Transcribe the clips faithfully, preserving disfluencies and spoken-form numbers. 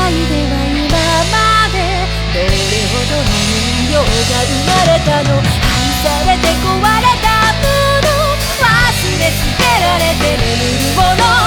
界では今までどれほどの人形が生まれたの。愛されて壊れたもの、忘れ捨てられて眠るもの。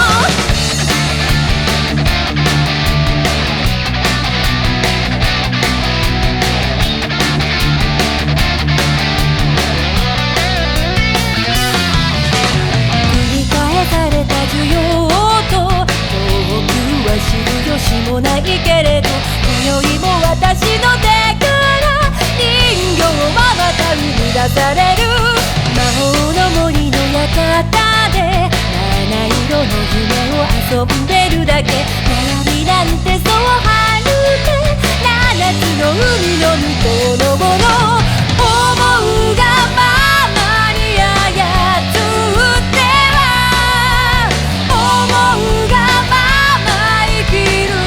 もないけれど今宵も私の手から人形はまた生み出される。魔法の森の館で七色の夢を遊んでるだけ。悩みなんてそう春で七つの海の向こうのもの。思うがままに操っては思うがまま生きる。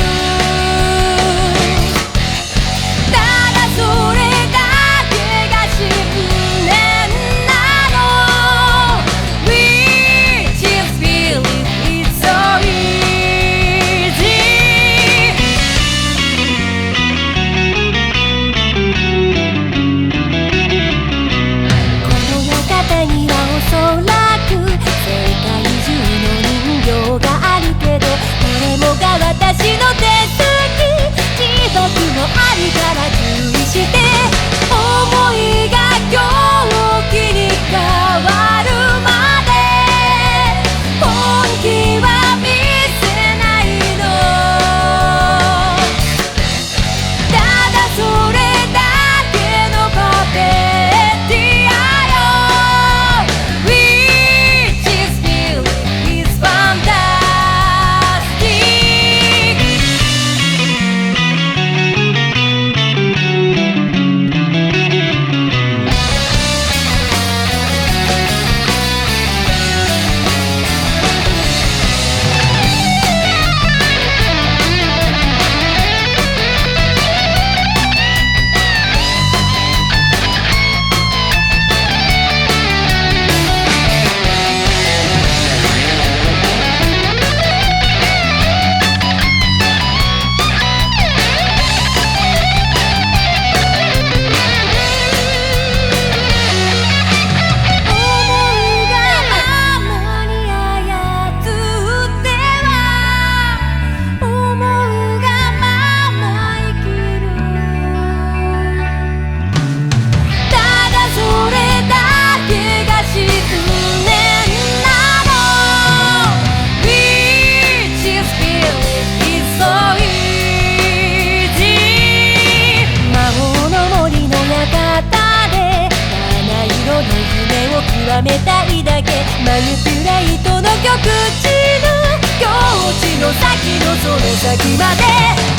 私の手先、自爆もあるから注意して。思いが狂気に変わるまで本気は見せないの。ただそれだけのパペティアよ。 Which is feeling is fantastic。極めたいだけマニピュレートの極致の境地の先のその先まで。